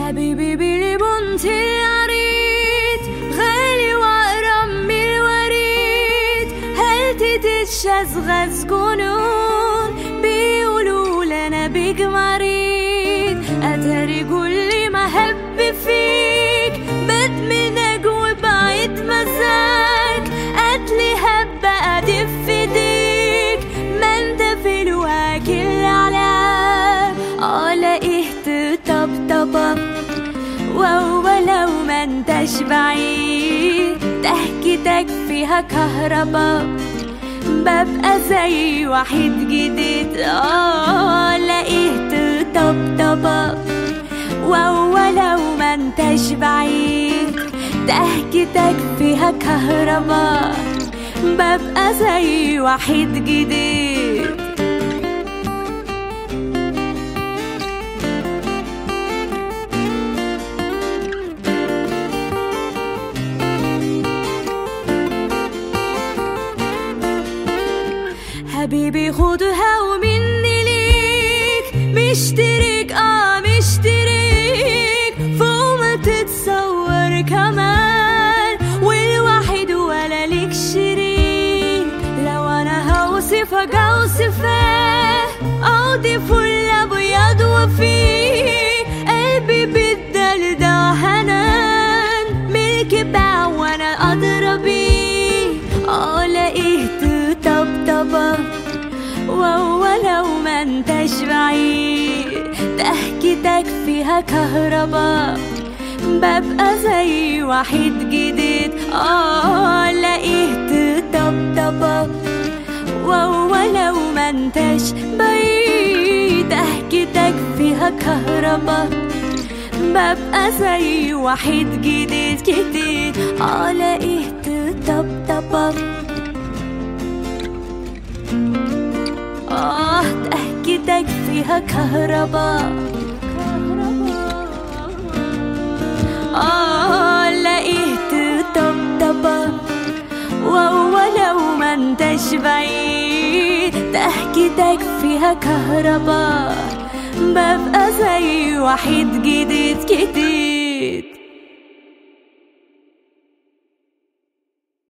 حبيبي بلي بنت العريد غالي وأقرب من الوريد، هل تتشغز جنون بيقولوا لنا بيك مريض، أتاري كل ما هب فيك بدمنك وبعيد مزاج، قتلي هب أدف في ايديك ما انت في الوجه العلام. لقيت طبطبة ولو ما انتش بعيد، ضحكتك فيها كهربا ببقى زي واحد جديد. لقيت طبطبة ولو ما انتش بعيد، ضحكتك فيها كهربا ببقى زي واحد جديد. حبيبي خدها ومني ليك مشترك مشترك فوق ما تتصور كمان، والواحد ولا ليك شريك. لو انا هوصفك اوصفه اضيف الابيض وفيه قلبي بالدلدع حنان، ملك باع وانا ادرى بيه. لقيت طبطبة ولو ما انتش بعيد، ضحكتك فيها كهربا ببقى زي واحد جديد. لقيت طبطبة ولو ما انتش بعيد، ضحكتك فيها كهربا ببقى زي واحد جديد جديد. لقيت طبطبة ضحكتك فيها كهربا لقيت طبطبة ولو ما انتش بعيد، ضحكتك فيها كهربا ببقى زي واحد جديد جديد.